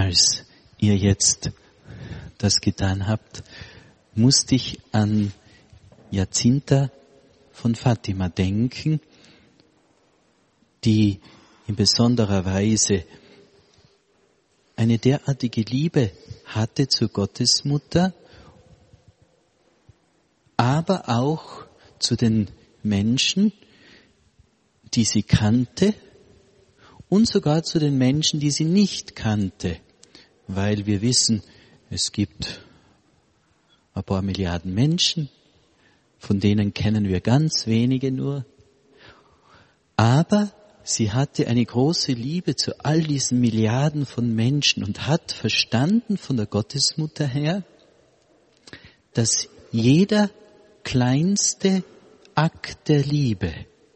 als ihr jetzt das getan habt, musste ich an Jacinta von Fatima denken, die in besonderer Weise eine derartige Liebe hatte zur Gottesmutter, aber auch zu den Menschen, die sie kannte, und sogar zu den Menschen, die sie nicht kannte, weil wir wissen, es gibt ein paar Milliarden Menschen, von denen kennen wir ganz wenige nur. Aber sie hatte eine große Liebe zu all diesen Milliarden von Menschen und hat verstanden von der Gottesmutter her, dass jeder kleinste Akt der Liebe,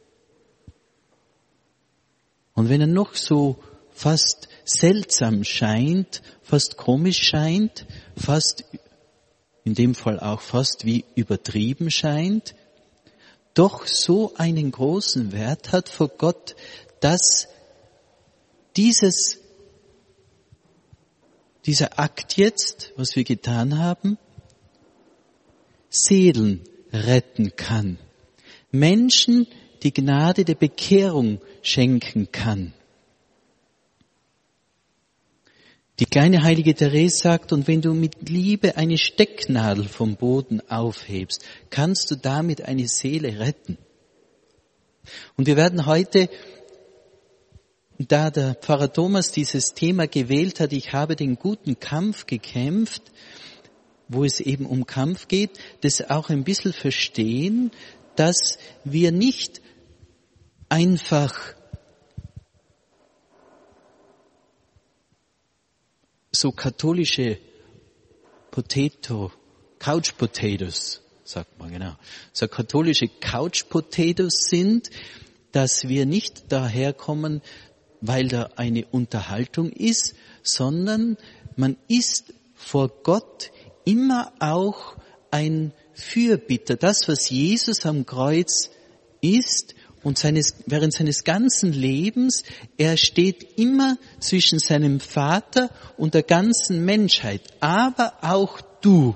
und wenn er noch so fast seltsam scheint, fast komisch scheint, fast, in dem Fall auch fast wie übertrieben scheint, doch so einen großen Wert hat vor Gott, dass dieser Akt jetzt, was wir getan haben, Seelen retten kann. Menschen die Gnade der Bekehrung schenken kann. Die kleine heilige Therese sagt, und wenn du mit Liebe eine Stecknadel vom Boden aufhebst, kannst du damit eine Seele retten. Und wir werden heute, da der Pfarrer Thomas dieses Thema gewählt hat, ich habe den guten Kampf gekämpft, wo es eben um Kampf geht, das auch ein bisschen verstehen, dass wir nicht einfach so katholische Couch Potatoes, sagt man genau, so katholische Couch Potatoes sind, dass wir nicht daherkommen, weil da eine Unterhaltung ist, sondern man ist vor Gott immer auch ein Fürbitter. Das, was Jesus am Kreuz ist und während seines ganzen Lebens, er steht immer zwischen seinem Vater und der ganzen Menschheit, aber auch du.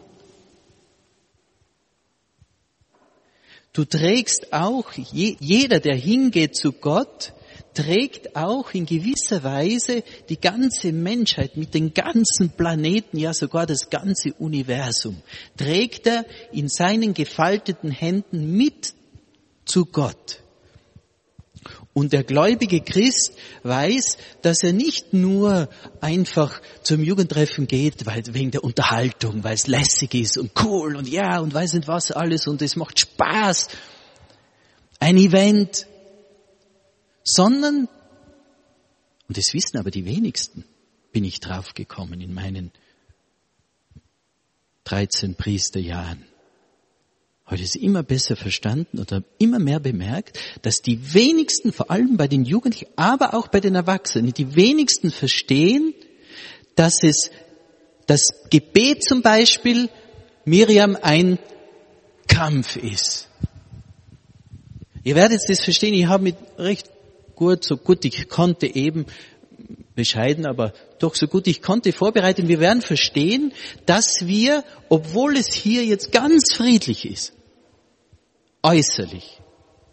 Du trägst auch, jeder, der hingeht zu Gott, trägt auch in gewisser Weise die ganze Menschheit mit den ganzen Planeten, ja sogar das ganze Universum, trägt er in seinen gefalteten Händen mit zu Gott. Und der gläubige Christ weiß, dass er nicht nur einfach zum Jugendtreffen geht, wegen der Unterhaltung, weil es lässig ist und cool und ja und weiß nicht was alles und es macht Spaß, ein Event, sondern, und das wissen aber die wenigsten, bin ich draufgekommen in meinen 13 Priesterjahren. Heute ist immer besser verstanden oder immer mehr bemerkt, dass die wenigsten, vor allem bei den Jugendlichen, aber auch bei den Erwachsenen, die wenigsten verstehen, dass das Gebet zum Beispiel Miriam ein Kampf ist. Ihr werdet das verstehen, ich habe mit recht so gut ich konnte eben, bescheiden, aber doch so gut ich konnte vorbereitet. Wir werden verstehen, dass wir, obwohl es hier jetzt ganz friedlich ist, äußerlich,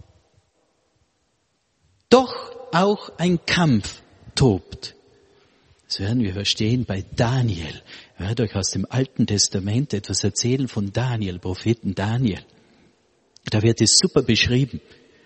doch auch ein Kampf tobt. Das werden wir verstehen bei Daniel. Ich werde euch aus dem Alten Testament etwas erzählen von Daniel, Propheten Daniel. Da wird es super beschrieben.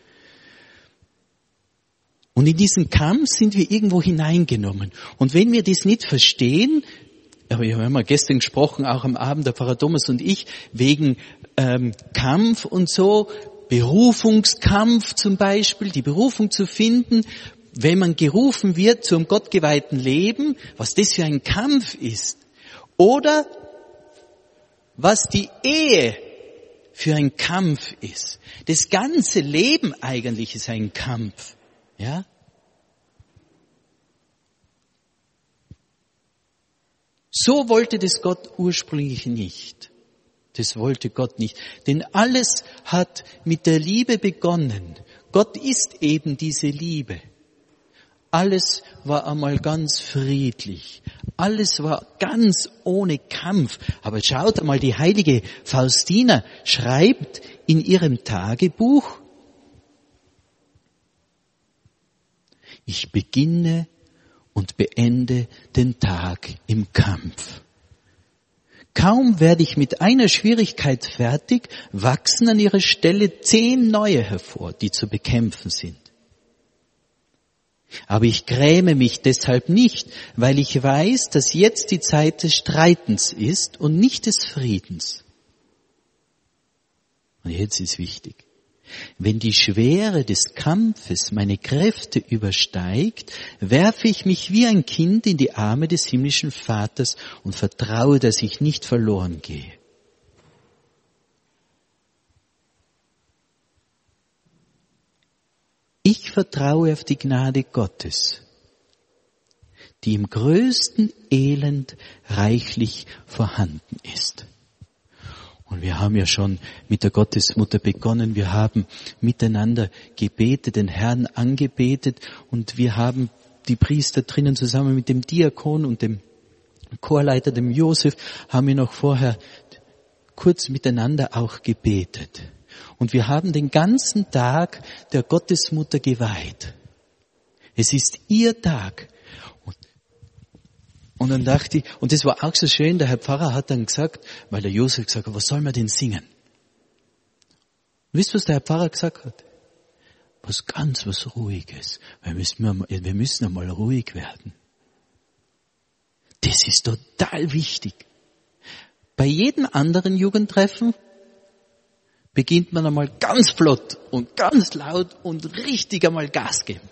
Und in diesen Kampf sind wir irgendwo hineingenommen. Und wenn wir das nicht verstehen, aber wir haben ja gestern gesprochen, auch am Abend, der Pfarrer Thomas und ich, wegen Kampf und so, Berufungskampf zum Beispiel, die Berufung zu finden, wenn man gerufen wird zum gottgeweihten Leben, was das für ein Kampf ist. Oder was die Ehe für ein Kampf ist. Das ganze Leben eigentlich ist ein Kampf. Ja? So wollte das Gott ursprünglich nicht. Das wollte Gott nicht. Denn alles hat mit der Liebe begonnen. Gott ist eben diese Liebe. Alles war einmal ganz friedlich. Alles war ganz ohne Kampf. Aber schaut einmal, die heilige Faustina schreibt in ihrem Tagebuch, ich beginne und beende den Tag im Kampf. Kaum werde ich mit einer Schwierigkeit fertig, wachsen an ihrer Stelle 10 neue hervor, die zu bekämpfen sind. Aber ich gräme mich deshalb nicht, weil ich weiß, dass jetzt die Zeit des Streitens ist und nicht des Friedens. Und jetzt ist wichtig. Wenn die Schwere des Kampfes meine Kräfte übersteigt, werfe ich mich wie ein Kind in die Arme des himmlischen Vaters und vertraue, dass ich nicht verloren gehe. Ich vertraue auf die Gnade Gottes, die im größten Elend reichlich vorhanden ist. Und wir haben ja schon mit der Gottesmutter begonnen, wir haben miteinander gebetet, den Herrn angebetet und wir haben die Priester drinnen zusammen mit dem Diakon und dem Chorleiter, dem Josef, haben wir noch vorher kurz miteinander auch gebetet. Und wir haben den ganzen Tag der Gottesmutter geweiht. Es ist ihr Tag. Und dann dachte ich, und das war auch so schön, der Herr Pfarrer hat dann gesagt, weil der Josef gesagt hat, was soll man denn singen? Und wisst ihr, was der Herr Pfarrer gesagt hat? Was Ruhiges. Wir müssen einmal ruhig werden. Das ist total wichtig. Bei jedem anderen Jugendtreffen beginnt man einmal ganz flott und ganz laut und richtig einmal Gas geben.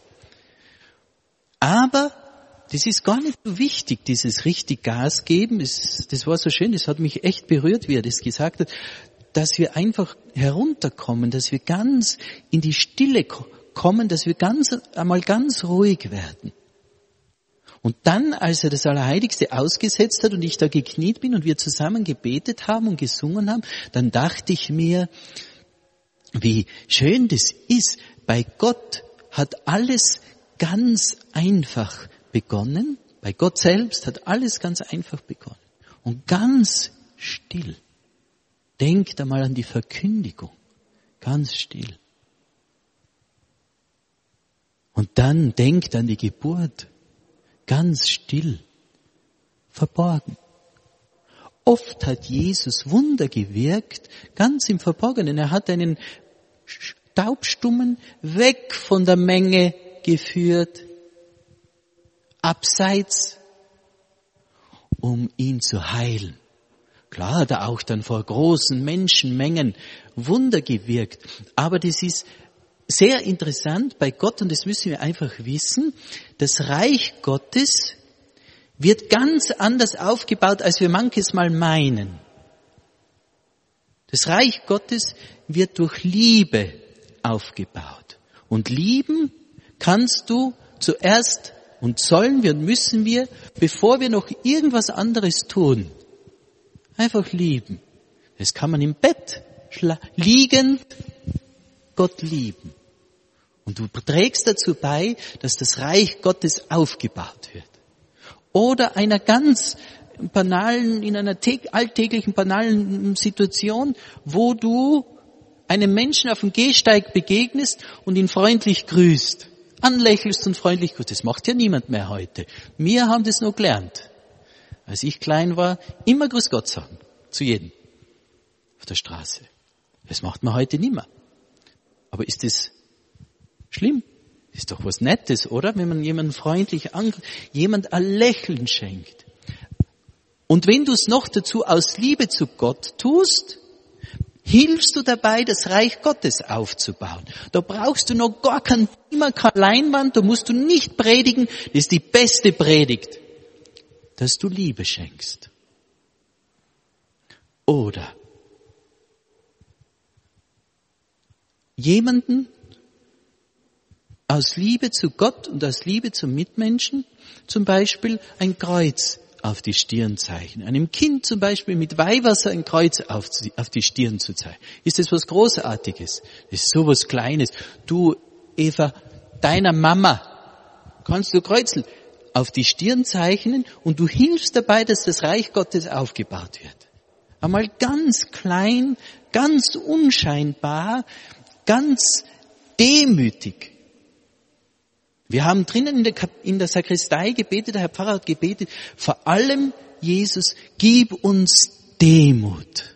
Aber das ist gar nicht so wichtig, dieses richtig Gas geben. Das war so schön, das hat mich echt berührt, wie er das gesagt hat, dass wir einfach herunterkommen, dass wir ganz in die Stille kommen, dass wir einmal ganz ruhig werden. Und dann, als er das Allerheiligste ausgesetzt hat und ich da gekniet bin und wir zusammen gebetet haben und gesungen haben, dann dachte ich mir, wie schön das ist. Bei Gott hat alles ganz einfach begonnen. Bei Gott selbst hat alles ganz einfach begonnen. Und ganz still. Denkt einmal an die Verkündigung. Ganz still. Und dann denkt an die Geburt. Ganz still. Verborgen. Oft hat Jesus Wunder gewirkt, ganz im Verborgenen. Er hat einen Taubstummen weg von der Menge geführt, abseits, um ihn zu heilen. Klar hat er auch dann vor großen Menschenmengen Wunder gewirkt, aber das ist sehr interessant bei Gott und das müssen wir einfach wissen, das Reich Gottes wird ganz anders aufgebaut, als wir manches Mal meinen. Das Reich Gottes wird durch Liebe aufgebaut. Und lieben kannst du zuerst und sollen wir und müssen wir, bevor wir noch irgendwas anderes tun, einfach lieben. Das kann man im Bett liegend Gott lieben. Und du trägst dazu bei, dass das Reich Gottes aufgebaut wird. Oder einer ganz banalen, in einer alltäglichen, banalen Situation, wo du einem Menschen auf dem Gehsteig begegnest und ihn freundlich grüßt. Anlächelst und freundlich grüßt. Das macht ja niemand mehr heute. Wir haben das noch gelernt. Als ich klein war, immer Grüß Gott sagen. Zu jedem. Auf der Straße. Das macht man heute nicht mehr. Aber ist das schlimm? Ist doch was Nettes, oder? Wenn man jemanden freundlich jemand ein Lächeln schenkt. Und wenn du es noch dazu aus Liebe zu Gott tust, hilfst du dabei, das Reich Gottes aufzubauen. Da brauchst du noch gar kein Thema, keine Leinwand, da musst du nicht predigen. Das ist die beste Predigt, dass du Liebe schenkst. Oder jemanden aus Liebe zu Gott und aus Liebe zum Mitmenschen zum Beispiel ein Kreuz auf die Stirn zeichnen. Einem Kind zum Beispiel mit Weihwasser ein Kreuz auf die Stirn zu zeichnen. Ist das was Großartiges? Das ist sowas Kleines. Du, Eva, deiner Mama kannst du kreuzeln. auf die Stirn zeichnen und du hilfst dabei, dass das Reich Gottes aufgebaut wird. Einmal ganz klein, ganz unscheinbar, ganz demütig. Wir haben drinnen in der Sakristei gebetet, der Herr Pfarrer hat gebetet, vor allem Jesus, gib uns Demut.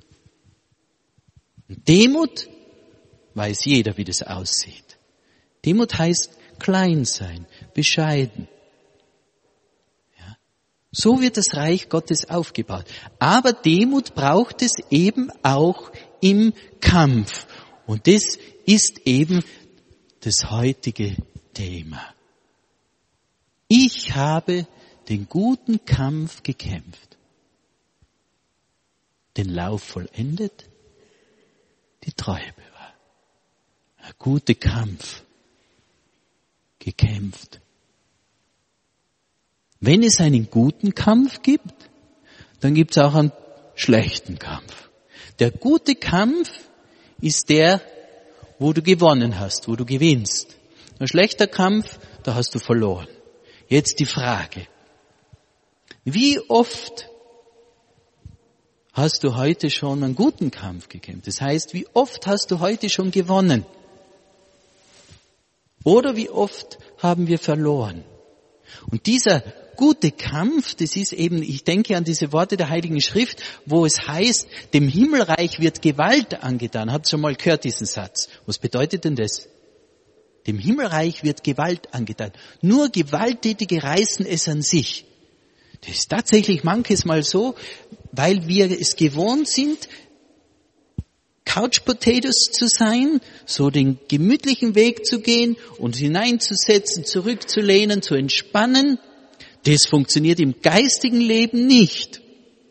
Und Demut weiß jeder, wie das aussieht. Demut heißt klein sein, bescheiden. Ja. So wird das Reich Gottes aufgebaut. Aber Demut braucht es eben auch im Kampf. Und das ist eben das heutige Thema. Ich habe den guten Kampf gekämpft, den Lauf vollendet, die Treue bewahrt. Ein guter Kampf gekämpft. Wenn es einen guten Kampf gibt, dann gibt es auch einen schlechten Kampf. Der gute Kampf ist der, wo du gewonnen hast, wo du gewinnst. Ein schlechter Kampf, da hast du verloren. Jetzt die Frage. Wie oft hast du heute schon einen guten Kampf gekämpft? Das heißt, wie oft hast du heute schon gewonnen? Oder wie oft haben wir verloren? Und dieser gute Kampf, das ist eben, ich denke an diese Worte der Heiligen Schrift, wo es heißt, dem Himmelreich wird Gewalt angetan. Habt ihr schon mal gehört, diesen Satz? Was bedeutet denn das? Dem Himmelreich wird Gewalt angetan. Nur Gewalttätige reißen es an sich. Das ist tatsächlich manches Mal so, weil wir es gewohnt sind, Couch Potatoes zu sein, so den gemütlichen Weg zu gehen, uns hineinzusetzen, zurückzulehnen, zu entspannen. Das funktioniert im geistigen Leben nicht.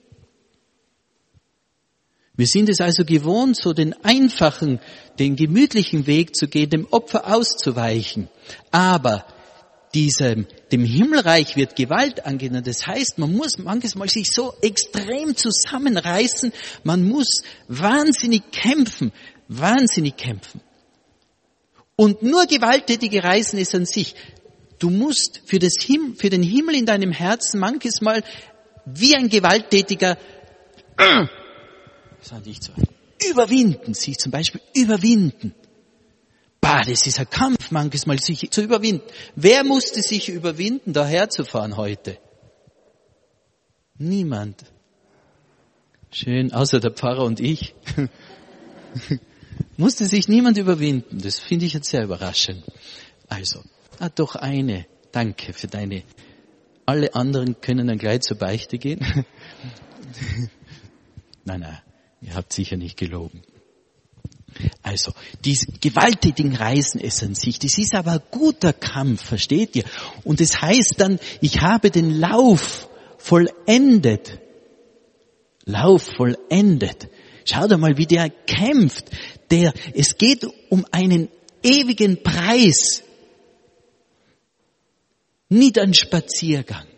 Wir sind es also gewohnt, so den einfachen, den gemütlichen Weg zu gehen, dem Opfer auszuweichen. Aber dem Himmelreich wird Gewalt angetan. Das heißt, man muss manchmal sich so extrem zusammenreißen, man muss wahnsinnig kämpfen. Und nur Gewalttätige reißen es an sich. Du musst für den Himmel in deinem Herzen manches Mal wie ein Gewalttätiger überwinden, sich zum Beispiel überwinden. Das ist ein Kampf manches Mal, sich zu überwinden. Wer musste sich überwinden, daher zu fahren heute? Niemand. Schön, außer der Pfarrer und ich. Musste sich niemand überwinden. Das finde ich jetzt sehr überraschend. Also, doch eine. Danke für deine. Alle anderen können dann gleich zur Beichte gehen. Nein, ihr habt sicher nicht gelogen. Also, diese gewalttätigen reißen es an sich. Das ist aber ein guter Kampf, versteht ihr? Und es heißt dann, ich habe den Lauf vollendet. Lauf vollendet. Schau doch mal, wie der kämpft. Es geht um einen ewigen Preis. Nicht ein Spaziergang.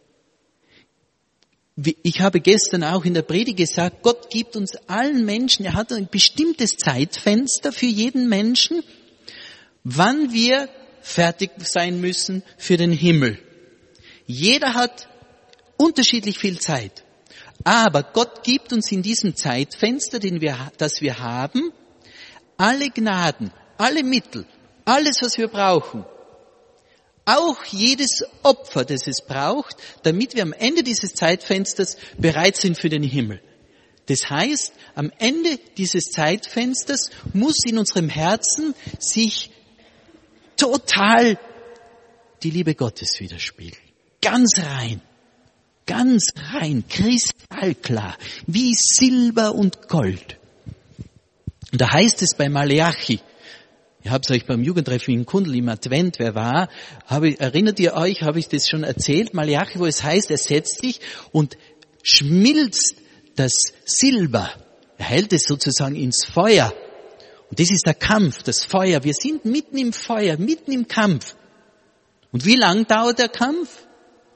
Ich habe gestern auch in der Predigt gesagt, Gott gibt uns allen Menschen, er hat ein bestimmtes Zeitfenster für jeden Menschen, wann wir fertig sein müssen für den Himmel. Jeder hat unterschiedlich viel Zeit. Aber Gott gibt uns in diesem Zeitfenster, das wir haben, alle Gnaden, alle Mittel, alles, was wir brauchen. Auch jedes Opfer, das es braucht, damit wir am Ende dieses Zeitfensters bereit sind für den Himmel. Das heißt, am Ende dieses Zeitfensters muss in unserem Herzen sich total die Liebe Gottes widerspiegeln. Ganz rein, kristallklar, wie Silber und Gold. Und da heißt es bei Maleachi, ich habe es euch beim Jugendtreffen in Kundl im Advent, wer war, erinnert ihr euch, habe ich das schon erzählt, Maleachi, wo es heißt, er setzt sich und schmilzt das Silber, er hält es sozusagen ins Feuer. Und das ist der Kampf, das Feuer. Wir sind mitten im Feuer, mitten im Kampf. Und wie lang dauert der Kampf?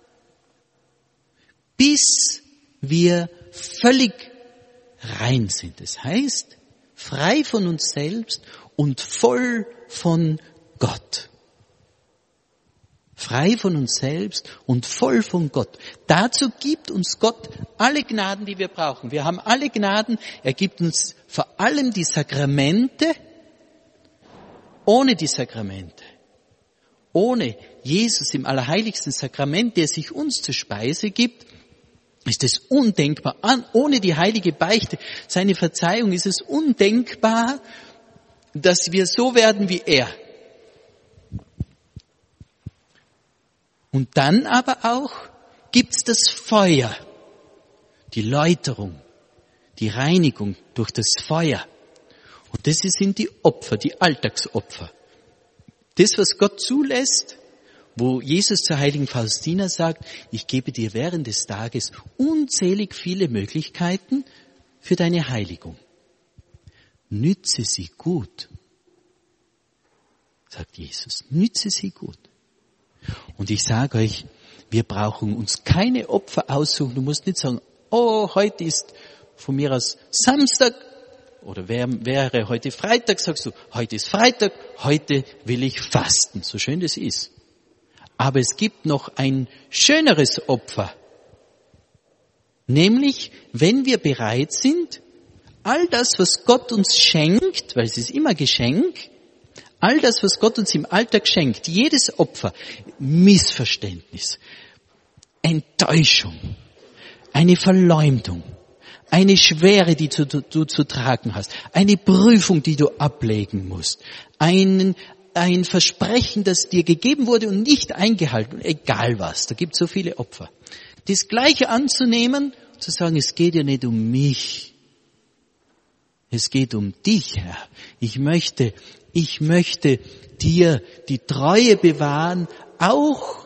Bis wir völlig rein sind. Das heißt, frei von uns selbst und voll von Gott. frei von uns selbst und voll von Gott. Dazu gibt uns Gott alle Gnaden, die wir brauchen. Wir haben alle Gnaden. Er gibt uns vor allem die Sakramente. Ohne die Sakramente, ohne Jesus im allerheiligsten Sakrament, der sich uns zur Speise gibt, ist es undenkbar. Ohne die heilige Beichte, seine Verzeihung, ist es undenkbar, dass wir so werden wie er. Und dann aber auch gibt's das Feuer, die Läuterung, die Reinigung durch das Feuer. Und das sind die Opfer, die Alltagsopfer. Das, was Gott zulässt, wo Jesus zur heiligen Faustina sagt, ich gebe dir während des Tages unzählig viele Möglichkeiten für deine Heiligung. Nütze sie gut, sagt Jesus. Nütze sie gut. Und ich sage euch, wir brauchen uns keine Opfer aussuchen. Du musst nicht sagen, oh, heute ist von mir aus Samstag, oder wäre heute Freitag, sagst du, heute ist Freitag, heute will ich fasten, so schön das ist. Aber es gibt noch ein schöneres Opfer. Nämlich, wenn wir bereit sind, all das, was Gott uns schenkt, weil es ist immer Geschenk, all das, was Gott uns im Alltag schenkt, jedes Opfer, Missverständnis, Enttäuschung, eine Verleumdung, eine Schwere, die du zu tragen hast, eine Prüfung, die du ablegen musst, ein Versprechen, das dir gegeben wurde und nicht eingehalten, egal was, da gibt es so viele Opfer. Das Gleiche anzunehmen, zu sagen, es geht ja nicht um mich, es geht um dich, Herr. Ich möchte dir die Treue bewahren, auch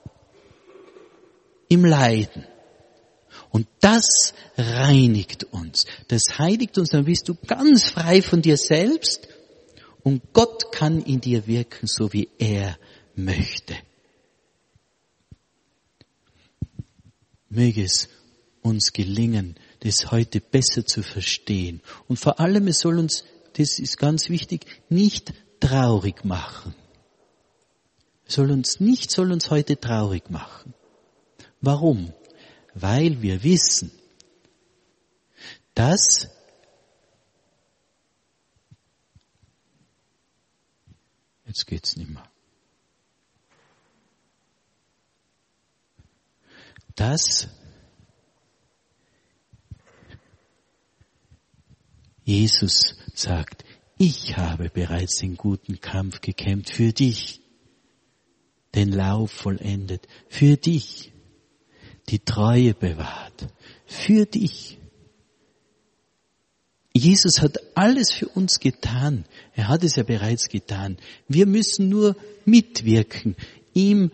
im Leiden. Und das reinigt uns, das heiligt uns, dann bist du ganz frei von dir selbst und Gott kann in dir wirken, so wie er möchte. Möge es uns gelingen, das heute besser zu verstehen. Und vor allem, es soll uns, das ist ganz wichtig, nicht traurig machen. Soll uns heute traurig machen. Warum? Weil wir wissen, dass jetzt geht's nicht mehr. Dass Jesus sagt, ich habe bereits den guten Kampf gekämpft für dich, den Lauf vollendet, für dich, die Treue bewahrt, für dich. Jesus hat alles für uns getan. Er hat es ja bereits getan. Wir müssen nur mitwirken, ihm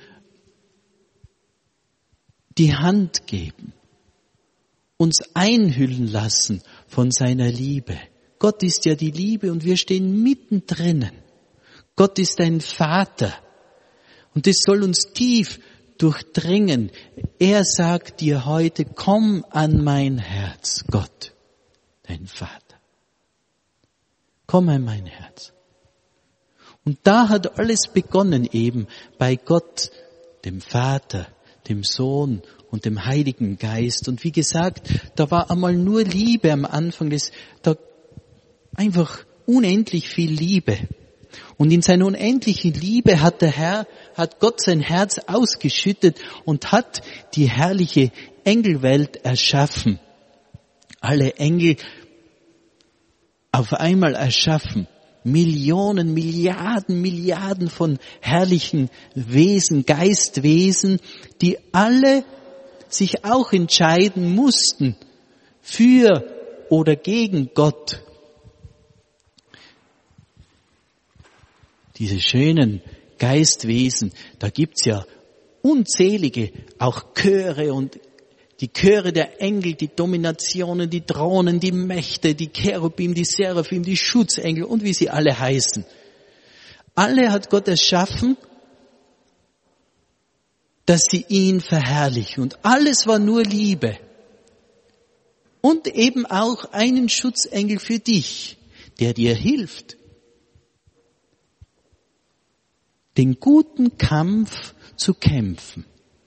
die Hand geben, uns einhüllen lassen von seiner Liebe. Gott ist ja die Liebe und wir stehen mittendrin. Gott ist ein Vater und das soll uns tief durchdringen. Er sagt dir heute, komm an mein Herz, Gott, dein Vater. Komm an mein Herz. Und da hat alles begonnen eben bei Gott, dem Vater, dem Sohn und dem Heiligen Geist. Und wie gesagt, da war einmal nur Liebe am Anfang, da einfach unendlich viel Liebe. Und in seiner unendlichen Liebe hat Gott sein Herz ausgeschüttet und hat die herrliche Engelwelt erschaffen. Alle Engel auf einmal erschaffen. Millionen, Milliarden von herrlichen Wesen, Geistwesen, die alle sich auch entscheiden mussten für oder gegen Gott. Diese schönen Geistwesen, da gibt's ja unzählige, auch Chöre und die Chöre der Engel, die Dominationen, die Thronen, die Mächte, die Cherubim, die Seraphim, die Schutzengel und wie sie alle heißen. Alle hat Gott erschaffen, dass sie ihn verherrlichen. Und alles war nur Liebe. Und eben auch einen Schutzengel für dich, der dir hilft, den guten Kampf zu kämpfen.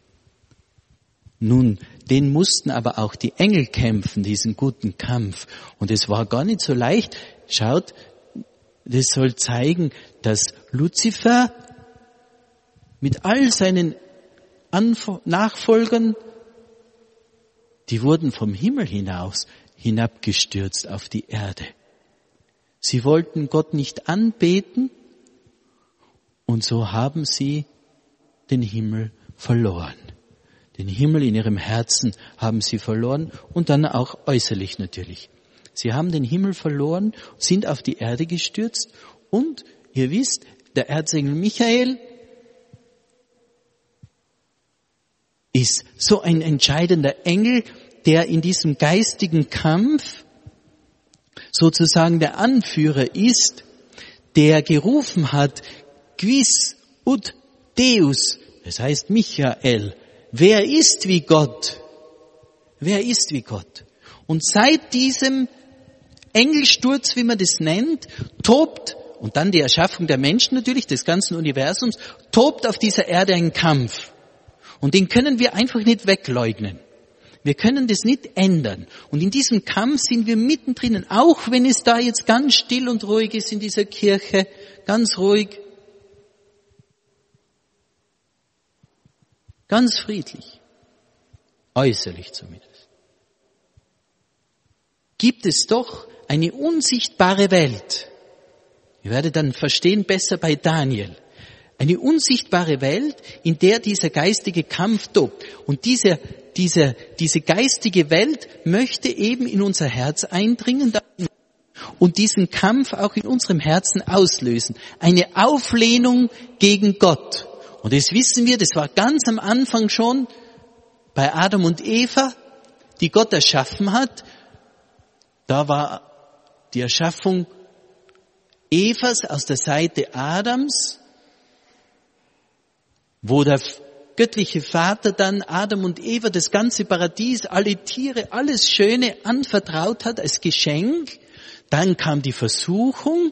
Nun, den mussten aber auch die Engel kämpfen, diesen guten Kampf. Und es war gar nicht so leicht. Schaut, das soll zeigen, dass Luzifer mit all seinen Nachfolgern, die wurden vom Himmel hinaus hinabgestürzt auf die Erde. Sie wollten Gott nicht anbeten und so haben sie den Himmel verloren. Den Himmel in ihrem Herzen haben sie verloren und dann auch äußerlich natürlich. Sie haben den Himmel verloren, sind auf die Erde gestürzt und ihr wisst, der Erzengel Michael ist so ein entscheidender Engel, der in diesem geistigen Kampf sozusagen der Anführer ist, der gerufen hat, Quis ut Deus, das heißt Michael, wer ist wie Gott? Wer ist wie Gott? Und seit diesem Engelsturz, wie man das nennt, tobt, und dann die Erschaffung der Menschen natürlich, des ganzen Universums, tobt auf dieser Erde ein Kampf. Und den können wir einfach nicht wegleugnen. Wir können das nicht ändern. Und in diesem Kampf sind wir mittendrin, auch wenn es da jetzt ganz still und ruhig ist in dieser Kirche, ganz ruhig, ganz friedlich, äußerlich zumindest. Gibt es doch eine unsichtbare Welt. Ihr werdet dann verstehen besser bei Daniel. Eine unsichtbare Welt, in der dieser geistige Kampf tobt. Und diese geistige Welt möchte eben in unser Herz eindringen und diesen Kampf auch in unserem Herzen auslösen. Eine Auflehnung gegen Gott. Und das wissen wir, das war ganz am Anfang schon bei Adam und Eva, die Gott erschaffen hat. Da war die Erschaffung Evas aus der Seite Adams, wo der göttliche Vater dann Adam und Eva das ganze Paradies, alle Tiere, alles Schöne anvertraut hat als Geschenk. Dann kam die Versuchung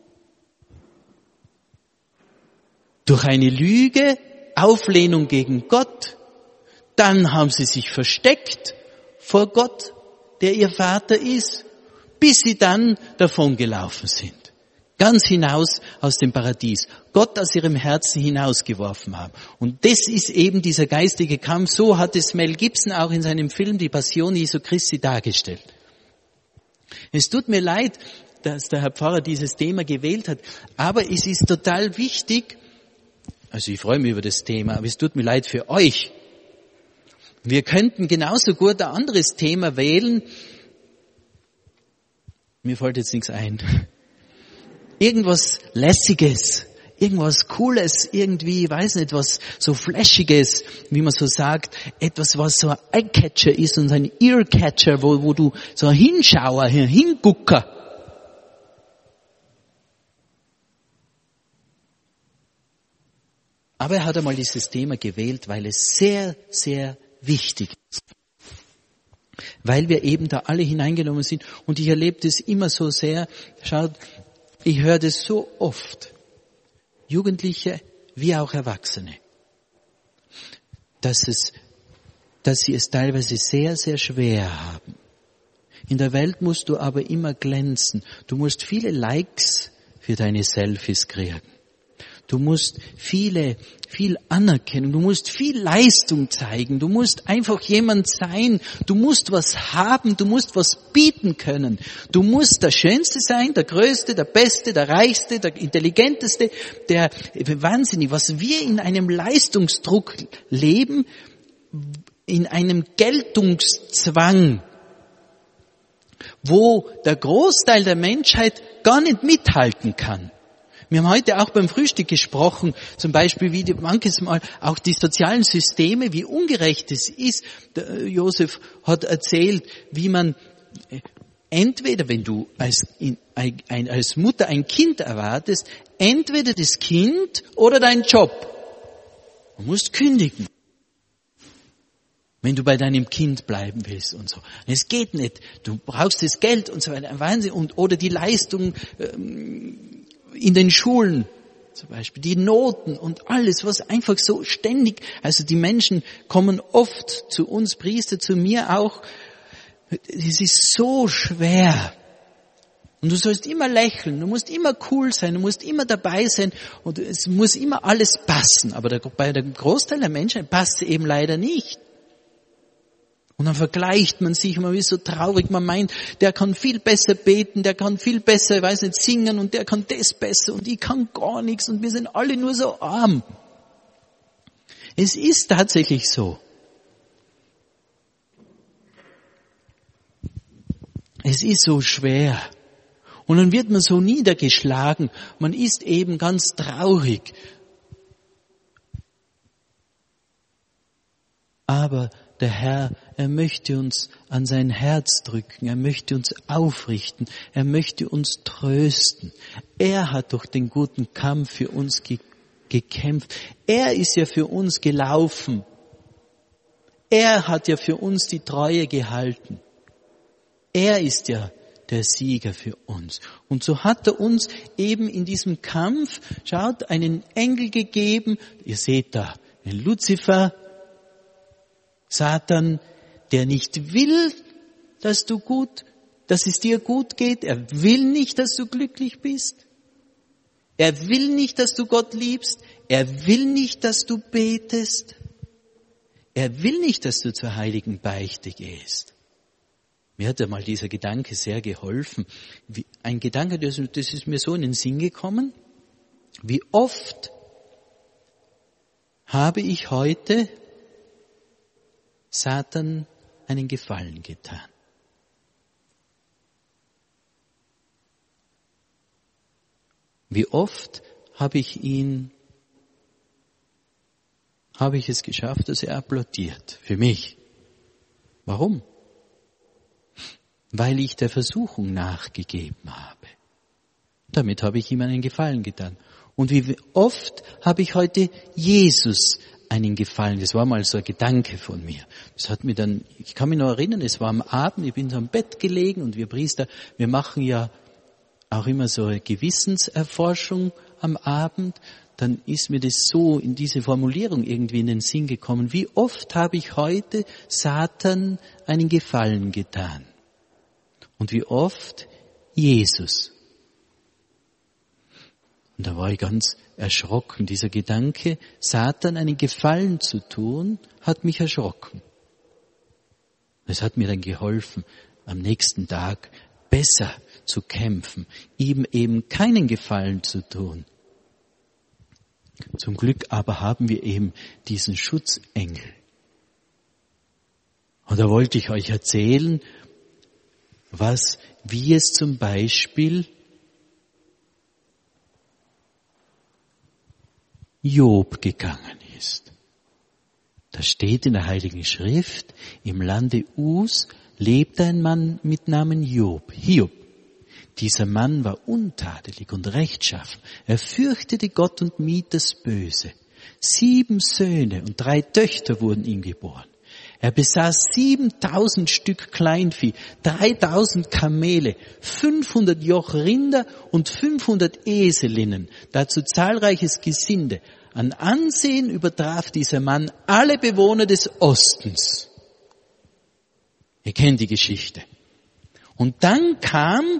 durch eine Lüge, Auflehnung gegen Gott. Dann haben sie sich versteckt vor Gott, der ihr Vater ist, bis sie dann davongelaufen sind. Ganz hinaus aus dem Paradies. Gott aus ihrem Herzen hinausgeworfen haben. Und das ist eben dieser geistige Kampf. So hat es Mel Gibson auch in seinem Film Die Passion Jesu Christi dargestellt. Es tut mir leid, dass der Herr Pfarrer dieses Thema gewählt hat, aber es ist total wichtig, also ich freue mich über das Thema, aber es tut mir leid für euch. Wir könnten genauso gut ein anderes Thema wählen. Mir fällt jetzt nichts ein. Irgendwas Lässiges, irgendwas Cooles, irgendwie, ich weiß nicht, was so Flashiges, wie man so sagt, etwas, was so ein Eyecatcher ist und ein Earcatcher, wo du so ein Hinschauer, Hingucker. Aber er hat einmal dieses Thema gewählt, weil es sehr, sehr wichtig ist. Weil wir eben da alle hineingenommen sind. Und ich erlebe das immer so sehr. Schaut, ich höre das so oft. Jugendliche wie auch Erwachsene. Dass sie es teilweise sehr, sehr schwer haben. In der Welt musst du aber immer glänzen. Du musst viele Likes für deine Selfies kriegen. Du musst viel Anerkennung, du musst viel Leistung zeigen, du musst einfach jemand sein, du musst was haben, du musst was bieten können. Du musst der Schönste sein, der Größte, der Beste, der Reichste, der Intelligenteste, der Wahnsinnig. Was wir in einem Leistungsdruck leben, in einem Geltungszwang, wo der Großteil der Menschheit gar nicht mithalten kann. Wir haben heute auch beim Frühstück gesprochen, zum Beispiel wie manches Mal auch die sozialen Systeme, wie ungerecht es ist. Der Josef hat erzählt, wie man entweder, wenn du als Mutter ein Kind erwartest, entweder das Kind oder dein Job. Du musst kündigen, wenn du bei deinem Kind bleiben willst und so. Es geht nicht. Du brauchst das Geld und so weiter. Wahnsinn. Oder die Leistung in den Schulen. zum Beispiel, die Noten und alles, was einfach so ständig, also die Menschen kommen oft zu uns Priester, zu mir auch, es ist so schwer. Und du sollst immer lächeln, du musst immer cool sein, du musst immer dabei sein und es muss immer alles passen. Aber bei dem Großteil der Menschen passt es eben leider nicht. Und dann vergleicht man sich, man ist so traurig, man meint, der kann viel besser beten, der kann viel besser, ich weiß nicht, singen und der kann das besser und ich kann gar nichts und wir sind alle nur so arm. Es ist tatsächlich so. Es ist so schwer. Und dann wird man so niedergeschlagen, man ist eben ganz traurig. Aber der Herr, er möchte uns an sein Herz drücken, er möchte uns aufrichten, er möchte uns trösten. Er hat doch den guten Kampf für uns gekämpft. Er ist ja für uns gelaufen. Er hat ja für uns die Treue gehalten. Er ist ja der Sieger für uns. Und so hat er uns eben in diesem Kampf, schaut, einen Engel gegeben. Ihr seht da den Luzifer, Satan, der nicht will, dass es dir gut geht. Er will nicht, dass du glücklich bist. Er will nicht, dass du Gott liebst. Er will nicht, dass du betest. Er will nicht, dass du zur heiligen Beichte gehst. Mir hat einmal dieser Gedanke sehr geholfen. Ein Gedanke, das ist mir so in den Sinn gekommen. Wie oft habe ich heute Satan einen Gefallen getan? Wie oft habe ich es geschafft, dass er applaudiert für mich? Warum? Weil ich der Versuchung nachgegeben habe. Damit habe ich ihm einen Gefallen getan. Und wie oft habe ich heute Jesus einen Gefallen. Das war mal so ein Gedanke von mir. Das hat mir dann, ich kann mich noch erinnern, es war am Abend, ich bin so am Bett gelegen und wir Priester, wir machen ja auch immer so eine Gewissenserforschung am Abend. Dann ist mir das so in diese Formulierung irgendwie in den Sinn gekommen. Wie oft habe ich heute Satan einen Gefallen getan? Und wie oft Jesus? Und da war ich ganz erschrocken. Dieser Gedanke, Satan einen Gefallen zu tun, hat mich erschrocken. Es hat mir dann geholfen, am nächsten Tag besser zu kämpfen, ihm eben keinen Gefallen zu tun. Zum Glück aber haben wir eben diesen Schutzengel. Und da wollte ich euch erzählen, wie es zum Beispiel Job gegangen ist. Da steht in der Heiligen Schrift, im Lande Us lebte ein Mann mit Namen Hiob. Dieser Mann war untadelig und rechtschaffen. Er fürchtete Gott und mied das Böse. 7 Söhne und 3 Töchter wurden ihm geboren. Er besaß 7000 Stück Kleinvieh, 3000 Kamele, 500 Joch Rinder und 500 Eselinnen, dazu zahlreiches Gesinde. An Ansehen übertraf dieser Mann alle Bewohner des Ostens. Ihr kennt die Geschichte. Und dann kam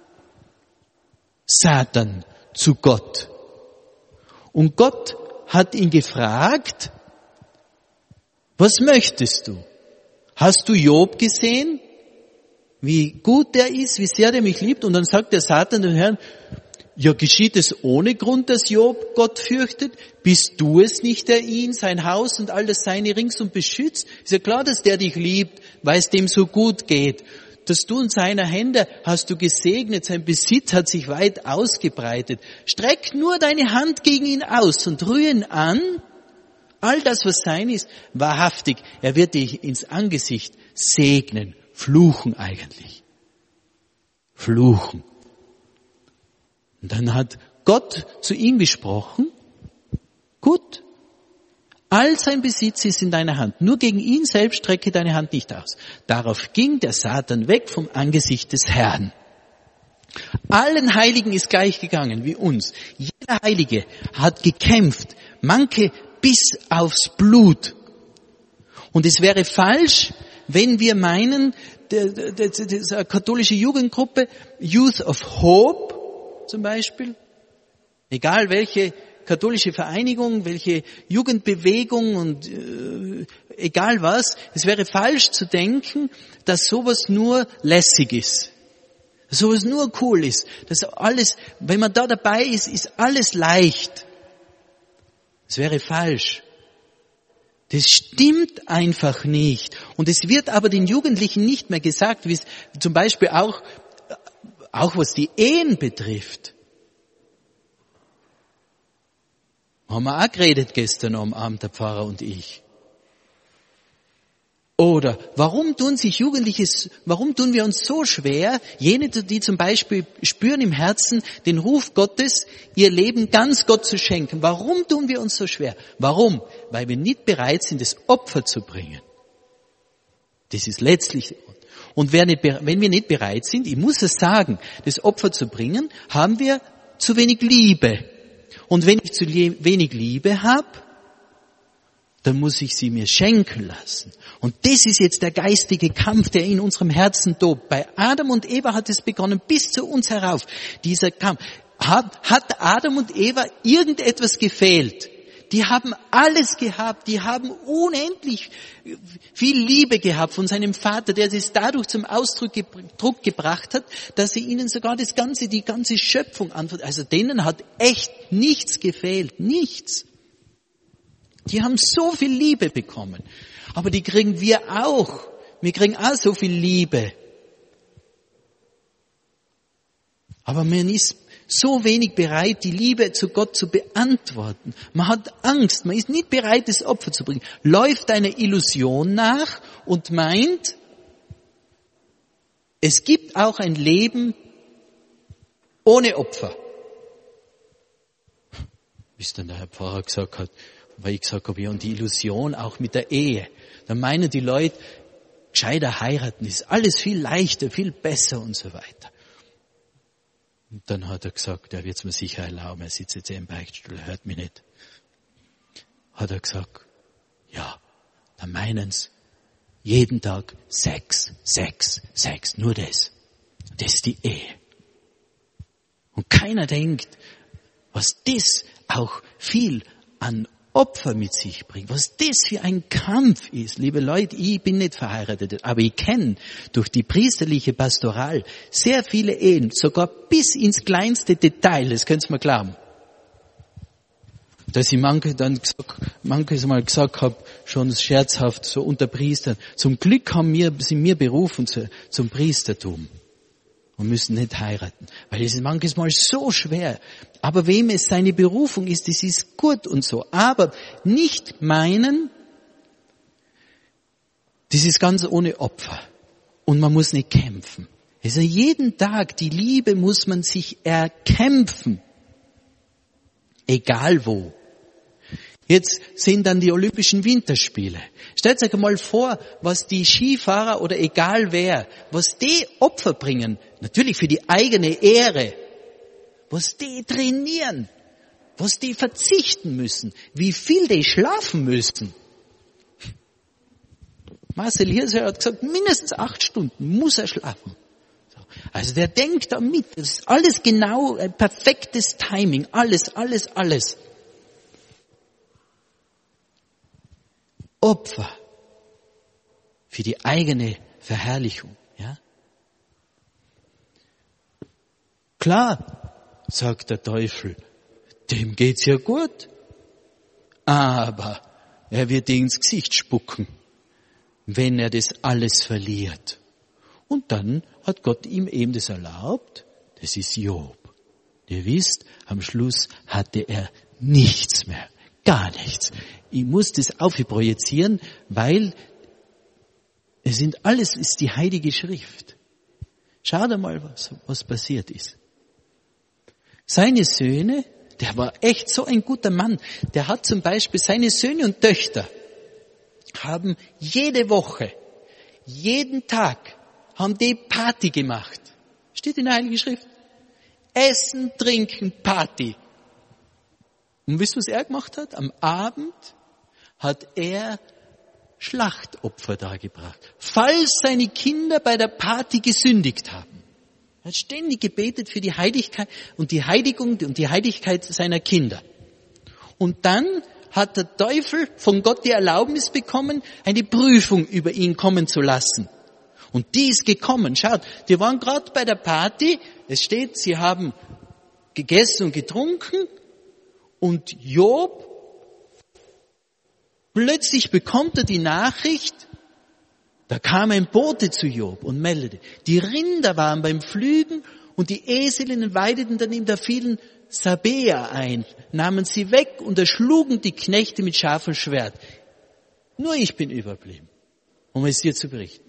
Satan zu Gott. Und Gott hat ihn gefragt, was möchtest du? Hast du Job gesehen? Wie gut der ist, wie sehr der mich liebt? Und dann sagt der Satan dem Herrn, ja, geschieht es ohne Grund, dass Job Gott fürchtet? Bist du es nicht, der ihn, sein Haus und all das Seine ringsum beschützt? Ist ja klar, dass der dich liebt, weil es dem so gut geht. Das Tun seiner Hände hast du gesegnet, sein Besitz hat sich weit ausgebreitet. Streck nur deine Hand gegen ihn aus und rühre ihn an. All das, was sein ist, wahrhaftig, er wird dich ins Angesicht segnen, fluchen eigentlich. Fluchen. Und dann hat Gott zu ihm gesprochen, gut, all sein Besitz ist in deiner Hand, nur gegen ihn selbst strecke deine Hand nicht aus. Darauf ging der Satan weg vom Angesicht des Herrn. Allen Heiligen ist gleich gegangen wie uns. Jeder Heilige hat gekämpft, manche bis aufs Blut. Und es wäre falsch, wenn wir meinen, die katholische Jugendgruppe, Youth of Hope zum Beispiel, egal welche katholische Vereinigung, welche Jugendbewegung und egal was, es wäre falsch zu denken, dass sowas nur lässig ist, dass sowas nur cool ist, dass alles, wenn man da dabei ist, ist alles leicht. Das wäre falsch. Das stimmt einfach nicht. Und es wird aber den Jugendlichen nicht mehr gesagt, wie es zum Beispiel auch was die Ehen betrifft. Haben wir auch geredet gestern am Abend, der Pfarrer und ich. Oder warum tun wir uns so schwer, jene, die zum Beispiel spüren im Herzen den Ruf Gottes, ihr Leben ganz Gott zu schenken. Warum tun wir uns so schwer? Warum? Weil wir nicht bereit sind, das Opfer zu bringen. Das ist letztlich. Und wenn wir nicht bereit sind, ich muss es sagen, das Opfer zu bringen, haben wir zu wenig Liebe. Und wenn ich zu wenig Liebe habe, dann muss ich sie mir schenken lassen. Und das ist jetzt der geistige Kampf, der in unserem Herzen tobt. Bei Adam und Eva hat es begonnen, bis zu uns herauf. Dieser Kampf. Hat Adam und Eva irgendetwas gefehlt? Die haben alles gehabt. Die haben unendlich viel Liebe gehabt von seinem Vater, der das dadurch zum Ausdruck gebracht hat, dass er ihnen sogar die ganze Schöpfung antwortet. Also denen hat echt nichts gefehlt. Nichts. Die haben so viel Liebe bekommen. Aber die kriegen wir auch. Wir kriegen auch so viel Liebe. Aber man ist so wenig bereit, die Liebe zu Gott zu beantworten. Man hat Angst. Man ist nicht bereit, das Opfer zu bringen. Läuft einer Illusion nach und meint, es gibt auch ein Leben ohne Opfer. Bis dann der Herr Pfarrer gesagt hat, weil ich gesagt habe, ja, und die Illusion auch mit der Ehe. Dann meinen die Leute, gescheiter heiraten ist alles viel leichter, viel besser und so weiter. Und dann hat er gesagt, er wird es mir sicher erlauben, er sitzt jetzt im Beichtstuhl, er hört mich nicht. Hat er gesagt, ja, dann meinen's, jeden Tag Sex, nur das. Das ist die Ehe. Und keiner denkt, was das auch viel an Opfer mit sich bringt, was das für ein Kampf ist. Liebe Leute, ich bin nicht verheiratet, aber ich kenne durch die priesterliche Pastoral sehr viele Ehen, sogar bis ins kleinste Detail, das könnt ihr mir glauben. Dass ich manches Mal gesagt habe, schon scherzhaft, so unter Priestern, zum Glück sind wir berufen zum Priestertum. Und müssen nicht heiraten. Weil es ist manches Mal so schwer. Aber wem es seine Berufung ist, das ist gut und so. Aber nicht meinen, das ist ganz ohne Opfer. Und man muss nicht kämpfen. Also jeden Tag, die Liebe muss man sich erkämpfen. Egal wo. Jetzt sind dann die Olympischen Winterspiele. Stellt euch mal vor, was die Skifahrer oder egal wer, was die Opfer bringen, natürlich für die eigene Ehre, was die trainieren, was die verzichten müssen, wie viel die schlafen müssen. Marcel Hirse hat gesagt, mindestens 8 Stunden muss er schlafen. Also der denkt da mit, das ist alles genau, ein perfektes Timing, alles. Opfer für die eigene Verherrlichung, ja? Klar, sagt der Teufel, dem geht's ja gut, aber er wird dir ins Gesicht spucken, wenn er das alles verliert. Und dann hat Gott ihm eben das erlaubt, das ist Job. Ihr wisst, am Schluss hatte er nichts mehr. Gar nichts. Ich muss das aufprojizieren, weil es ist die Heilige Schrift. Schau dir mal, was passiert ist. Seine Söhne, der war echt so ein guter Mann, der hat zum Beispiel seine Söhne und Töchter haben jede Woche, jeden Tag, haben die Party gemacht. Steht in der Heiligen Schrift. Essen, Trinken, Party. Und wisst ihr, was er gemacht hat? Am Abend hat er Schlachtopfer dargebracht. Falls seine Kinder bei der Party gesündigt haben. Er hat ständig gebetet für die Heiligkeit und die Heiligung und die Heiligkeit seiner Kinder. Und dann hat der Teufel von Gott die Erlaubnis bekommen, eine Prüfung über ihn kommen zu lassen. Und die ist gekommen. Schaut, die waren gerade bei der Party. Es steht, sie haben gegessen und getrunken. Und Job, plötzlich bekommt er die Nachricht, da kam ein Bote zu Job und meldete, die Rinder waren beim Pflügen und die Eselinnen weideten daneben, da fielen Sabäer ein, nahmen sie weg und erschlugen die Knechte mit scharfem Schwert. Nur ich bin überblieben, um es dir zu berichten.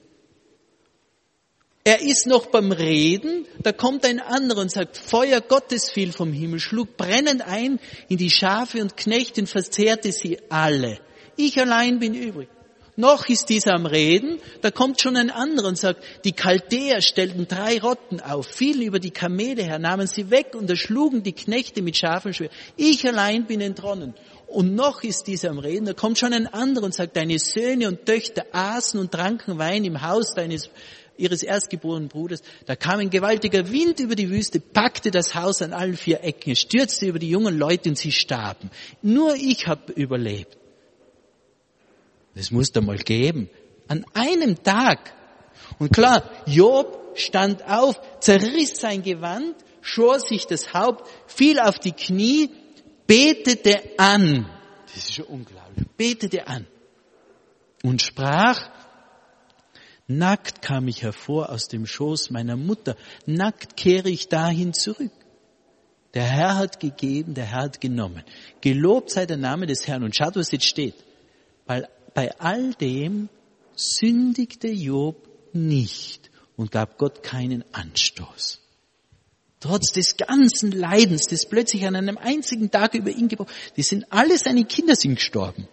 Er ist noch beim Reden, da kommt ein anderer und sagt, Feuer Gottes fiel vom Himmel, schlug brennend ein in die Schafe und Knechte und verzehrte sie alle. Ich allein bin übrig. Noch ist dieser am Reden, da kommt schon ein anderer und sagt, die Chaldäer stellten 3 Rotten auf, fielen über die Kamele her, nahmen sie weg und erschlugen die Knechte mit scharfem Schwert. Ich allein bin entronnen. Und noch ist dieser am Reden, da kommt schon ein anderer und sagt, deine Söhne und Töchter aßen und tranken Wein im Haus ihres erstgeborenen Bruders. Da kam ein gewaltiger Wind über die Wüste, packte das Haus an allen 4 Ecken, stürzte über die jungen Leute und sie starben. Nur ich habe überlebt. Das muss da mal geben. An einem Tag. Und klar, Job stand auf, zerriss sein Gewand, schor sich das Haupt, fiel auf die Knie, betete an. Das ist schon unglaublich. Betete an. Und sprach, nackt kam ich hervor aus dem Schoß meiner Mutter, nackt kehre ich dahin zurück. Der Herr hat gegeben, der Herr hat genommen. Gelobt sei der Name des Herrn. Und schaut, was jetzt steht. Weil bei all dem sündigte Job nicht und gab Gott keinen Anstoß. Trotz des ganzen Leidens, das plötzlich an einem einzigen Tag über ihn gebrochen, alle seine Kinder sind gestorben.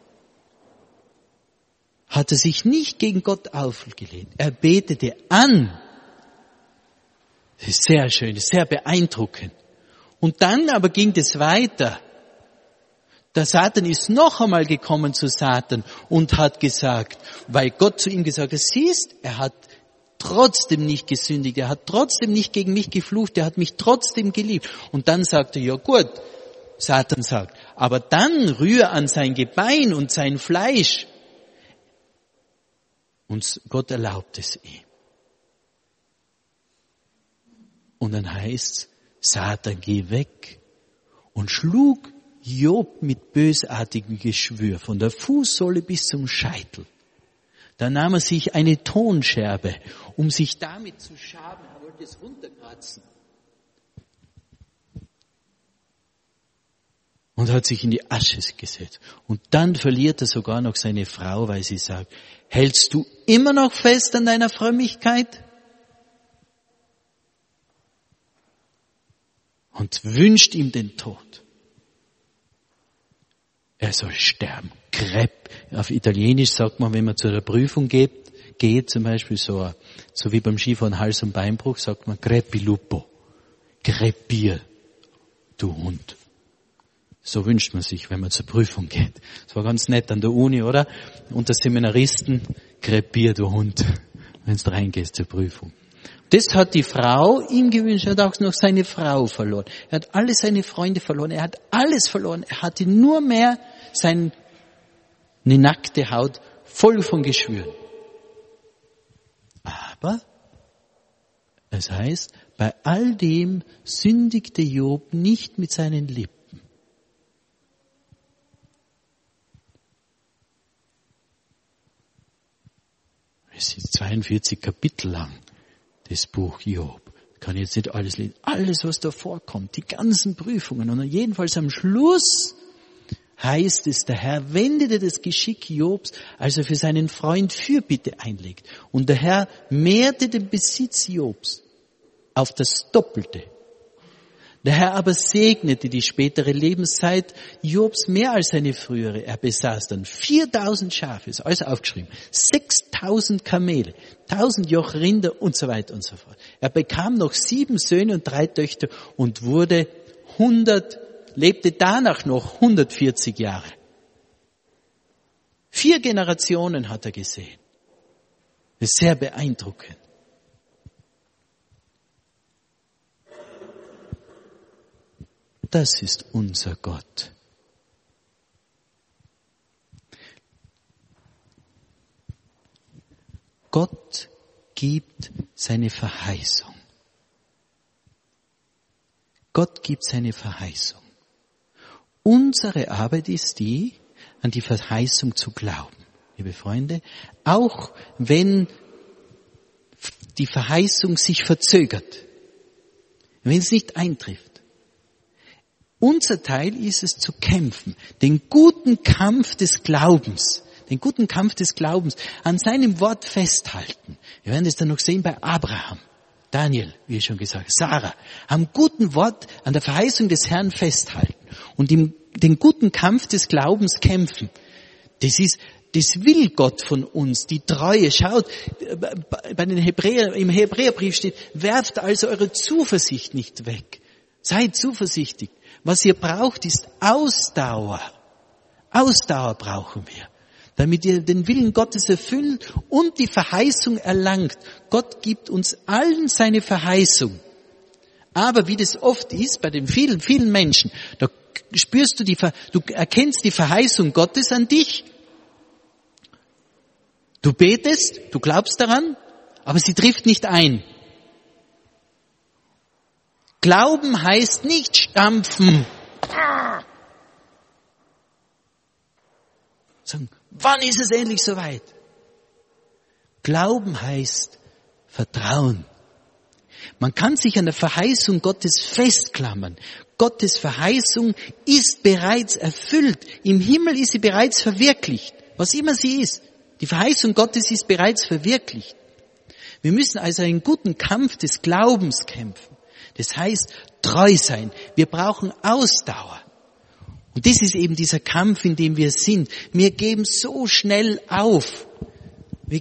Hat er sich nicht gegen Gott aufgelehnt. Er betete an. Das ist sehr schön, das ist sehr beeindruckend. Und dann aber ging es weiter. Der Satan ist noch einmal gekommen zu Satan und hat gesagt, weil Gott zu ihm gesagt hat, siehst, er hat trotzdem nicht gesündigt, er hat trotzdem nicht gegen mich geflucht, er hat mich trotzdem geliebt. Und dann sagte er, ja gut, Satan sagt, aber dann rühr an sein Gebein und sein Fleisch. Und Gott erlaubt es ihm. Und dann heißt's, Satan, geh weg und schlug Job mit bösartigem Geschwür von der Fußsohle bis zum Scheitel. Da nahm er sich eine Tonscherbe, um sich damit zu schaben. Er wollte es runterkratzen. Und hat sich in die Asche gesetzt. Und dann verliert er sogar noch seine Frau, weil sie sagt, hältst du immer noch fest an deiner Frömmigkeit? Und wünscht ihm den Tod. Er soll sterben. Crep. Auf Italienisch sagt man, wenn man zu der Prüfung geht zum Beispiel so wie beim Skifahren Hals- und Beinbruch, sagt man crepi lupo. Krepier, du Hund. So wünscht man sich, wenn man zur Prüfung geht. Das war ganz nett an der Uni, oder? Unter Seminaristen, krepier, du Hund, wenn du reingehst zur Prüfung. Das hat die Frau ihm gewünscht. Er hat auch noch seine Frau verloren. Er hat alle seine Freunde verloren. Er hat alles verloren. Er hatte nur mehr eine nackte Haut voll von Geschwüren. Aber es heißt, bei all dem sündigte Job nicht mit seinen Lippen. Es sind 42 Kapitel lang, das Buch Job. Ich kann jetzt nicht alles lesen. Alles, was da vorkommt, die ganzen Prüfungen. Und jedenfalls am Schluss heißt es, der Herr wendete das Geschick Jobs, als er für seinen Freund Fürbitte einlegt. Und der Herr mehrte den Besitz Jobs auf das Doppelte. Der Herr aber segnete die spätere Lebenszeit Jobs mehr als seine frühere. Er besaß dann 4000 Schafe, ist alles aufgeschrieben, 6000 Kamele, 1000 Joch Rinder und so weiter und so fort. Er bekam noch 7 Söhne und 3 Töchter und lebte danach noch 140 Jahre. 4 Generationen hat er gesehen. Das ist sehr beeindruckend. Das ist unser Gott. Gott gibt seine Verheißung. Gott gibt seine Verheißung. Unsere Arbeit ist die, an die Verheißung zu glauben, liebe Freunde, auch wenn die Verheißung sich verzögert, wenn es nicht eintrifft. Unser Teil ist es zu kämpfen, den guten Kampf des Glaubens, an seinem Wort festhalten. Wir werden es dann noch sehen bei Abraham, Daniel, wie schon gesagt, Sarah, am guten Wort, an der Verheißung des Herrn festhalten und den guten Kampf des Glaubens kämpfen. Das will Gott von uns, die Treue. Schaut, bei den im Hebräerbrief steht, werft also eure Zuversicht nicht weg. Seid zuversichtlich. Was ihr braucht, ist Ausdauer. Ausdauer brauchen wir, damit ihr den Willen Gottes erfüllt und die Verheißung erlangt. Gott gibt uns allen seine Verheißung. Aber wie das oft ist bei den vielen, vielen Menschen, da spürst du erkennst die Verheißung Gottes an dich. Du betest, du glaubst daran, aber sie trifft nicht ein. Glauben heißt nicht stampfen. Sagen, wann ist es endlich soweit? Glauben heißt Vertrauen. Man kann sich an der Verheißung Gottes festklammern. Gottes Verheißung ist bereits erfüllt. Im Himmel ist sie bereits verwirklicht. Was immer sie ist. Die Verheißung Gottes ist bereits verwirklicht. Wir müssen also einen guten Kampf des Glaubens kämpfen. Das heißt, treu sein. Wir brauchen Ausdauer. Und das ist eben dieser Kampf, in dem wir sind. Wir geben so schnell auf. Wir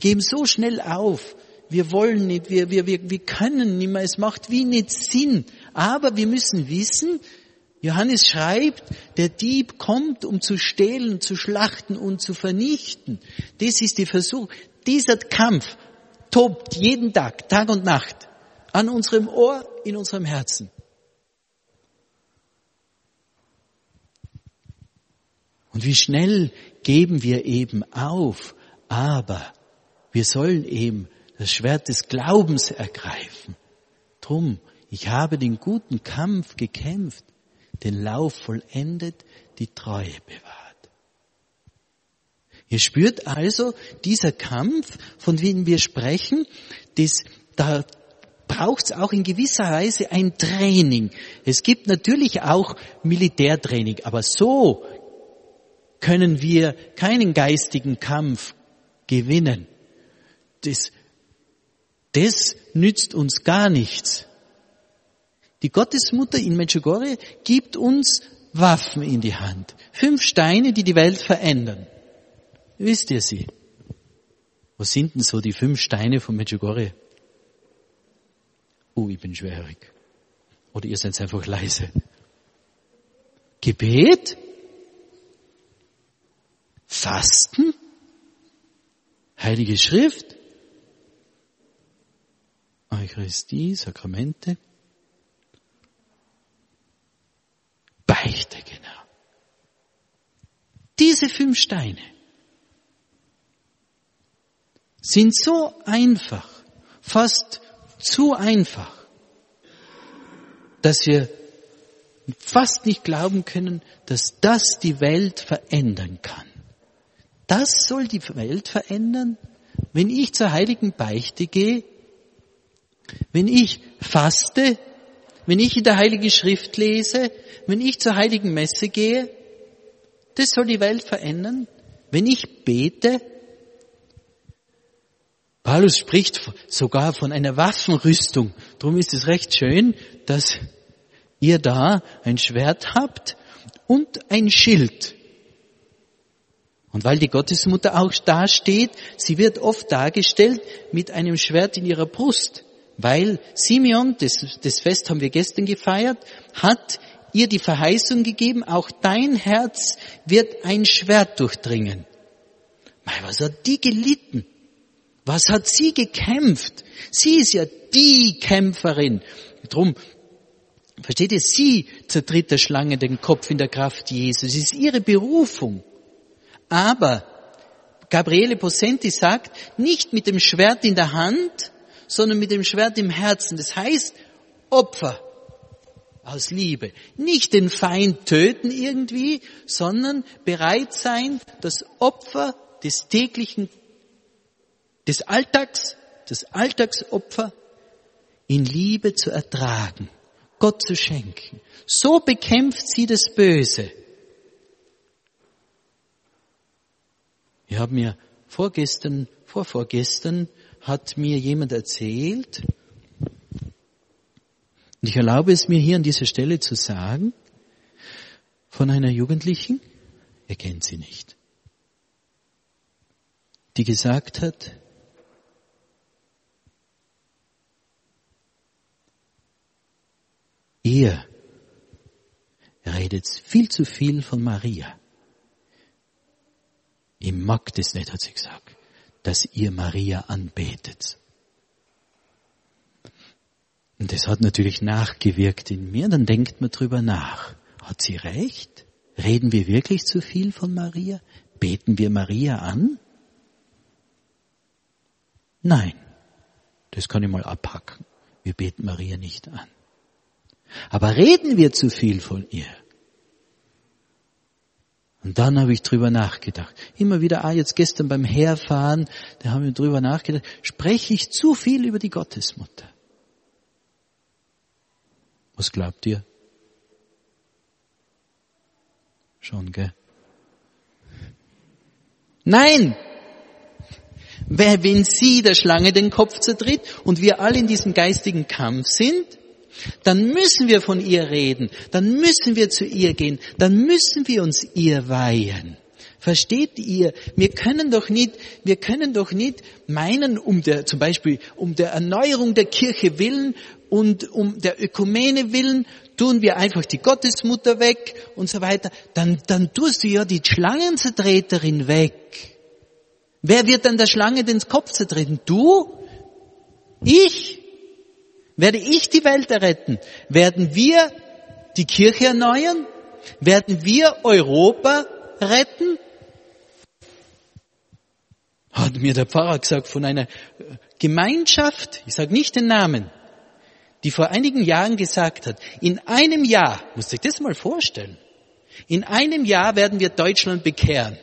wollen nicht, wir können nicht mehr. Es macht wie nicht Sinn. Aber wir müssen wissen, Johannes schreibt, der Dieb kommt, um zu stehlen, zu schlachten und zu vernichten. Das ist der Versuch. Dieser Kampf tobt jeden Tag, Tag und Nacht. An unserem Ohr, in unserem Herzen. Und wie schnell geben wir eben auf, aber wir sollen eben das Schwert des Glaubens ergreifen. Drum, ich habe den guten Kampf gekämpft, den Lauf vollendet, die Treue bewahrt. Ihr spürt also, dieser Kampf, von dem wir sprechen, da braucht es auch in gewisser Weise ein Training. Es gibt natürlich auch Militärtraining, aber so können wir keinen geistigen Kampf gewinnen. Das nützt uns gar nichts. Die Gottesmutter in Medjugorje gibt uns Waffen in die Hand. 5 Steine, die die Welt verändern. Wisst ihr sie? Was sind denn so die 5 Steine von Medjugorje? Ich bin schwerhörig. Oder ihr seid einfach leise. Gebet? Fasten? Heilige Schrift? Eucharistie, Sakramente? Beichte, genau. Diese 5 Steine sind so einfach, fast zu einfach, dass wir fast nicht glauben können, dass das die Welt verändern kann. Das soll die Welt verändern, wenn ich zur heiligen Beichte gehe, wenn ich faste, wenn ich in der Heiligen Schrift lese, wenn ich zur heiligen Messe gehe. Das soll die Welt verändern, wenn ich bete. Paulus spricht sogar von einer Waffenrüstung. Darum ist es recht schön, dass ihr da ein Schwert habt und ein Schild. Und weil die Gottesmutter auch da steht, sie wird oft dargestellt mit einem Schwert in ihrer Brust. Weil Simeon, das Fest haben wir gestern gefeiert, hat ihr die Verheißung gegeben, auch dein Herz wird ein Schwert durchdringen. Mei, was hat die gelitten? Was hat sie gekämpft? Sie ist ja die Kämpferin. Drum, versteht ihr, sie zertritt der Schlange den Kopf in der Kraft Jesu. Es ist ihre Berufung. Aber Gabriele Possenti sagt, nicht mit dem Schwert in der Hand, sondern mit dem Schwert im Herzen. Das heißt, Opfer aus Liebe. Nicht den Feind töten irgendwie, sondern bereit sein, das Opfer des täglichen, des Alltags, das Alltagsopfer in Liebe zu ertragen, Gott zu schenken. So bekämpft sie das Böse. Ich habe mir vorvorgestern hat mir jemand erzählt, und ich erlaube es mir hier an dieser Stelle zu sagen, von einer Jugendlichen, ihr kennt sie nicht, die gesagt hat, ihr redet viel zu viel von Maria. Ich mag das nicht, hat sie gesagt, dass ihr Maria anbetet. Und das hat natürlich nachgewirkt in mir. Dann denkt man drüber nach. Hat sie recht? Reden wir wirklich zu viel von Maria? Beten wir Maria an? Nein, das kann ich mal abhacken. Wir beten Maria nicht an. Aber reden wir zu viel von ihr? Und dann habe ich drüber nachgedacht. Immer wieder, jetzt gestern beim Herfahren, da haben wir drüber nachgedacht, spreche ich zu viel über die Gottesmutter? Was glaubt ihr? Schon, gell? Nein! Wenn sie der Schlange den Kopf zertritt und wir alle in diesem geistigen Kampf sind, dann müssen wir von ihr reden, dann müssen wir zu ihr gehen, dann müssen wir uns ihr weihen. Versteht ihr? Wir können doch nicht meinen, zum Beispiel um der Erneuerung der Kirche willen und um der Ökumene willen, tun wir einfach die Gottesmutter weg und so weiter. Dann tust du ja die Schlangenzertreterin weg. Wer wird dann der Schlange den Kopf zertreten? Du? Ich? Werde ich die Welt erretten? Werden wir die Kirche erneuern? Werden wir Europa retten? Hat mir der Pfarrer gesagt von einer Gemeinschaft, ich sage nicht den Namen, die vor einigen Jahren gesagt hat, in einem Jahr, musst du dir das mal vorstellen, in einem Jahr werden wir Deutschland bekehren.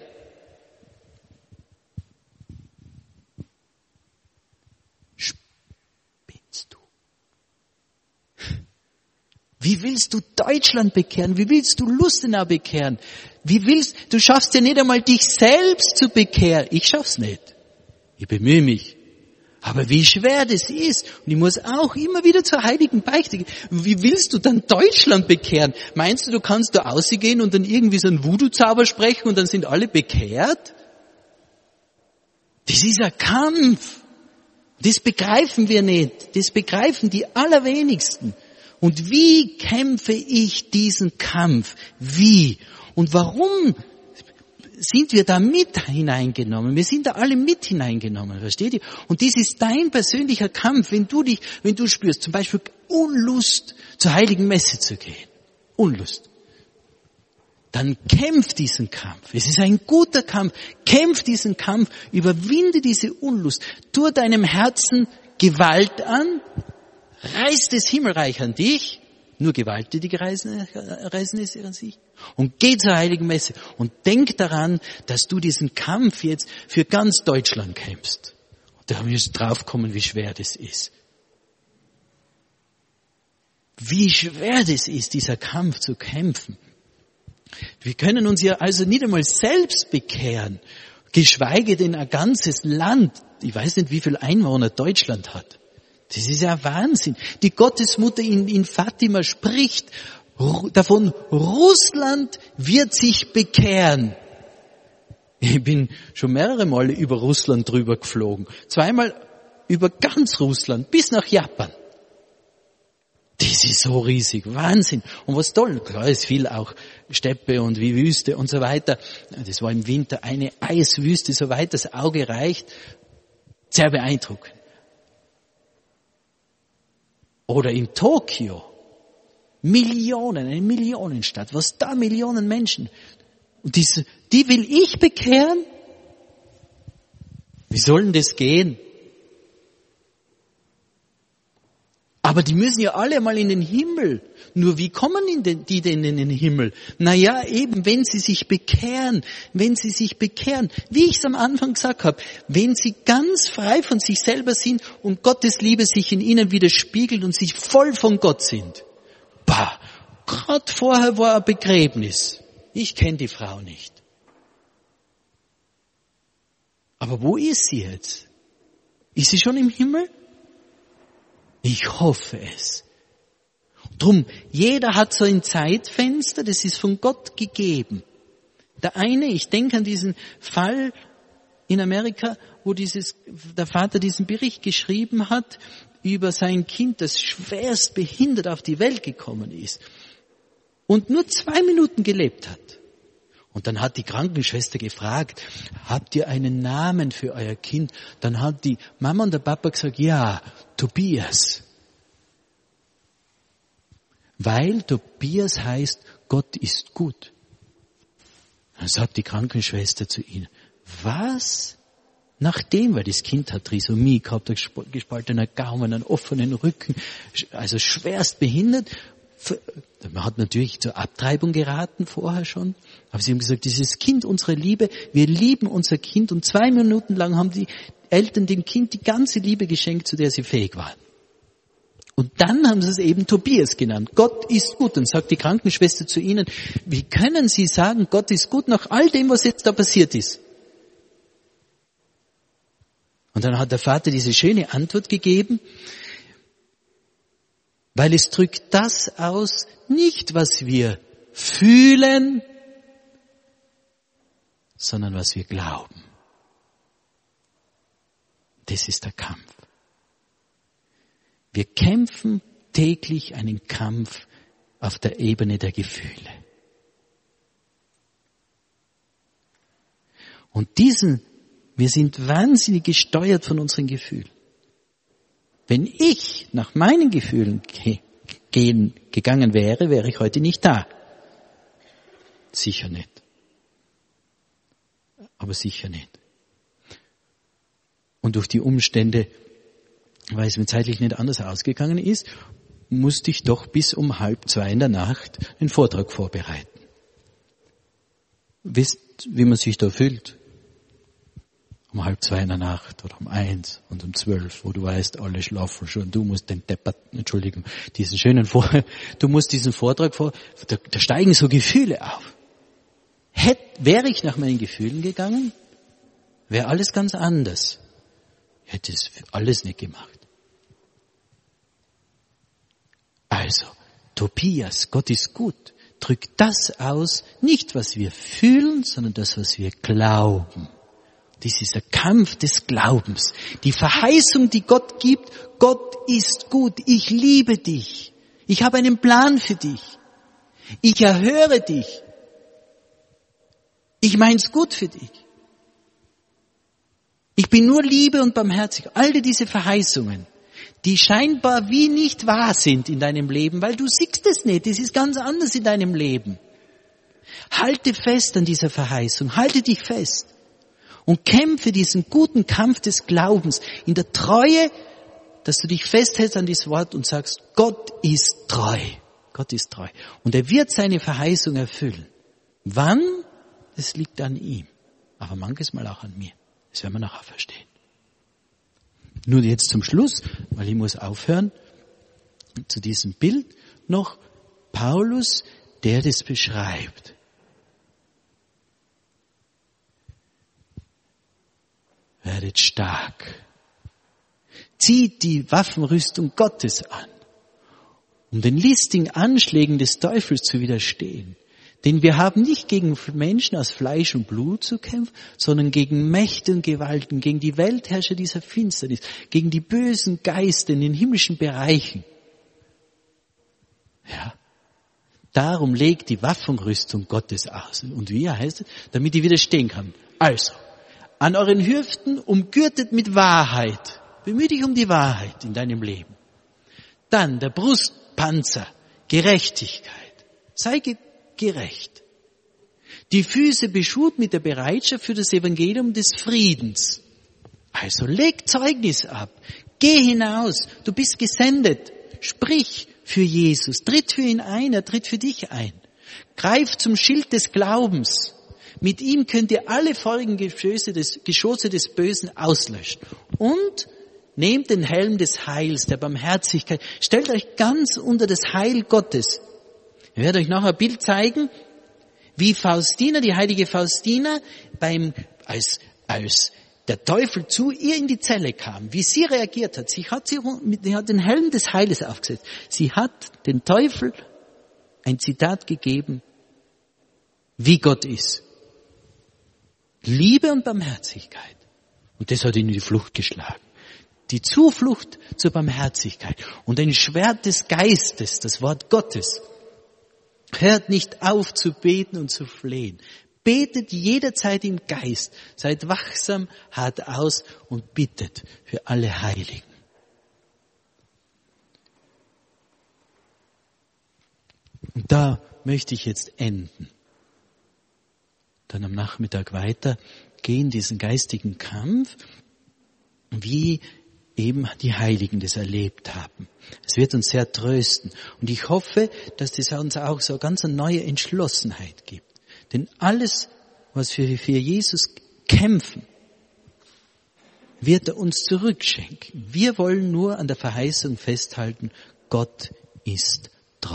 Wie willst du Deutschland bekehren? Wie willst du Lustenau bekehren? Du schaffst ja nicht einmal dich selbst zu bekehren. Ich schaff's nicht. Ich bemühe mich. Aber wie schwer das ist. Und ich muss auch immer wieder zur heiligen Beichte gehen. Wie willst du dann Deutschland bekehren? Meinst du kannst da rausgehen und dann irgendwie so einen Voodoo-Zauber sprechen und dann sind alle bekehrt? Das ist ein Kampf. Das begreifen wir nicht. Das begreifen die allerwenigsten. Und wie kämpfe ich diesen Kampf? Wie? Und warum sind wir da mit hineingenommen? Wir sind da alle mit hineingenommen, versteht ihr? Und das ist dein persönlicher Kampf, wenn du spürst, zum Beispiel Unlust, zur heiligen Messe zu gehen. Unlust. Dann kämpf diesen Kampf. Es ist ein guter Kampf. Kämpf diesen Kampf. Überwinde diese Unlust. Tu deinem Herzen Gewalt an. Reiß das Himmelreich an dich, nur gewalttätige Reisen ist an sich, und geh zur heiligen Messe und denk daran, dass du diesen Kampf jetzt für ganz Deutschland kämpfst. Und da wirst du draufkommen, wie schwer das ist. Wie schwer das ist, dieser Kampf zu kämpfen. Wir können uns ja also nicht einmal selbst bekehren, geschweige denn ein ganzes Land. Ich weiß nicht, wie viele Einwohner Deutschland hat. Das ist ja Wahnsinn. Die Gottesmutter in Fatima spricht davon, Russland wird sich bekehren. Ich bin schon mehrere Male über Russland drüber geflogen. 2-mal über ganz Russland bis nach Japan. Das ist so riesig, Wahnsinn. Und was toll, klar ist viel auch Steppe und wie Wüste und so weiter. Das war im Winter eine Eiswüste, soweit das Auge reicht. Sehr beeindruckend. Oder in Tokio. Millionen, eine Millionenstadt. Was da Millionen Menschen. Und die will ich bekehren? Wie soll denn das gehen? Aber die müssen ja alle mal in den Himmel. Nur wie kommen die denn in den Himmel? Naja, eben, wenn sie sich bekehren. Wie ich es am Anfang gesagt habe, wenn sie ganz frei von sich selber sind und Gottes Liebe sich in ihnen widerspiegelt und sich voll von Gott sind. Gerade vorher war ein Begräbnis. Ich kenne die Frau nicht. Aber wo ist sie jetzt? Ist sie schon im Himmel? Ich hoffe es. Drum, jeder hat so ein Zeitfenster, das ist von Gott gegeben. Der eine, ich denke an diesen Fall in Amerika, wo der Vater diesen Bericht geschrieben hat über sein Kind, das schwerst behindert auf die Welt gekommen ist und nur 2 Minuten gelebt hat. Und dann hat die Krankenschwester gefragt, habt ihr einen Namen für euer Kind? Dann hat die Mama und der Papa gesagt, ja, Tobias. Weil Tobias heißt, Gott ist gut. Dann sagt die Krankenschwester zu ihnen, was? Nachdem, weil das Kind hat Trisomie gehabt, ein gespaltener Gaumen, einen offenen Rücken, also schwerst behindert. Man hat natürlich zur Abtreibung geraten vorher schon. Aber sie haben gesagt, dieses Kind, unsere Liebe, wir lieben unser Kind. Und 2 Minuten lang haben die Eltern dem Kind die ganze Liebe geschenkt, zu der sie fähig waren. Und dann haben sie es eben Tobias genannt. Gott ist gut. Und sagt die Krankenschwester zu ihnen, wie können Sie sagen, Gott ist gut nach all dem, was jetzt da passiert ist? Und dann hat der Vater diese schöne Antwort gegeben, weil es drückt das aus, nicht was wir fühlen, sondern was wir glauben. Das ist der Kampf. Wir kämpfen täglich einen Kampf auf der Ebene der Gefühle. Und wir sind wahnsinnig gesteuert von unseren Gefühlen. Wenn ich nach meinen Gefühlen gegangen wäre, wäre ich heute nicht da. Sicher nicht. Aber sicher nicht. Und durch die Umstände, weil es mir zeitlich nicht anders ausgegangen ist, musste ich doch bis um 1:30 in der Nacht einen Vortrag vorbereiten. Wisst, wie man sich da fühlt? Um 1:30 in der Nacht oder um 1 und um 12, wo du weißt, alle schlafen schon, du musst diesen schönen Vortrag, du musst diesen Vortrag da steigen so Gefühle auf. Wäre ich nach meinen Gefühlen gegangen, wäre alles ganz anders. Ich hätte es alles nicht gemacht. Also, Tobias, Gott ist gut, drückt das aus, nicht was wir fühlen, sondern das, was wir glauben. Das ist der Kampf des Glaubens. Die Verheißung, die Gott gibt, Gott ist gut, ich liebe dich. Ich habe einen Plan für dich. Ich erhöre dich. Ich mein's gut für dich. Ich bin nur Liebe und barmherzig. All diese Verheißungen, die scheinbar wie nicht wahr sind in deinem Leben, weil du siehst es nicht. Das ist ganz anders in deinem Leben. Halte fest an dieser Verheißung. Halte dich fest. Und kämpfe diesen guten Kampf des Glaubens in der Treue, dass du dich festhältst an dieses Wort und sagst, Gott ist treu. Gott ist treu. Und er wird seine Verheißung erfüllen. Wann? Das liegt an ihm. Aber manches Mal auch an mir. Das werden wir nachher verstehen. Nur jetzt zum Schluss, weil ich muss aufhören, zu diesem Bild noch Paulus, der das beschreibt. Werdet stark. Zieht die Waffenrüstung Gottes an, um den listigen Anschlägen des Teufels zu widerstehen. Denn wir haben nicht gegen Menschen aus Fleisch und Blut zu kämpfen, sondern gegen Mächte und Gewalten, gegen die Weltherrscher dieser Finsternis, gegen die bösen Geister in den himmlischen Bereichen. Ja. Darum legt die Waffenrüstung Gottes aus. Und wie heißt es? Damit die widerstehen kann. Also, an euren Hüften umgürtet mit Wahrheit. Bemühe dich um die Wahrheit in deinem Leben. Dann der Brustpanzer, Gerechtigkeit. Sei gerecht. Die Füße beschut mit der Bereitschaft für das Evangelium des Friedens. Also leg Zeugnis ab. Geh hinaus. Du bist gesendet. Sprich für Jesus. Tritt für ihn ein. Er tritt für dich ein. Greif zum Schild des Glaubens. Mit ihm könnt ihr alle folgenden Geschosse des Bösen auslöschen. Und nehmt den Helm des Heils, der Barmherzigkeit. Stellt euch ganz unter das Heil Gottes. Ich werde euch noch ein Bild zeigen, wie Faustina, die heilige Faustina, als der Teufel zu ihr in die Zelle kam, wie sie reagiert hat. Sie hat den Helm des Heiles aufgesetzt. Sie hat den Teufel ein Zitat gegeben, wie Gott ist. Liebe und Barmherzigkeit. Und das hat ihn in die Flucht geschlagen. Die Zuflucht zur Barmherzigkeit und ein Schwert des Geistes, das Wort Gottes. Hört nicht auf zu beten und zu flehen. Betet jederzeit im Geist. Seid wachsam, hart aus und bittet für alle Heiligen. Und da möchte ich jetzt enden. Dann am Nachmittag weiter gehen diesen geistigen Kampf, wie eben die Heiligen das erlebt haben. Es wird uns sehr trösten. Und ich hoffe, dass das uns auch so eine ganz neue Entschlossenheit gibt. Denn alles, was wir für Jesus kämpfen, wird er uns zurückschenken. Wir wollen nur an der Verheißung festhalten, Gott ist treu.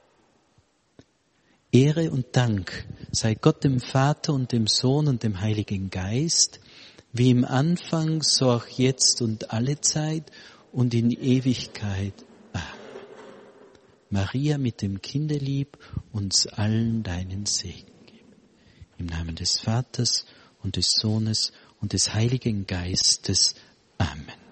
Ehre und Dank sei Gott dem Vater und dem Sohn und dem Heiligen Geist, wie im Anfang, so auch jetzt und alle Zeit und in Ewigkeit. Amen. Maria mit dem Kinderlieb uns allen deinen Segen geben. Im Namen des Vaters und des Sohnes und des Heiligen Geistes. Amen.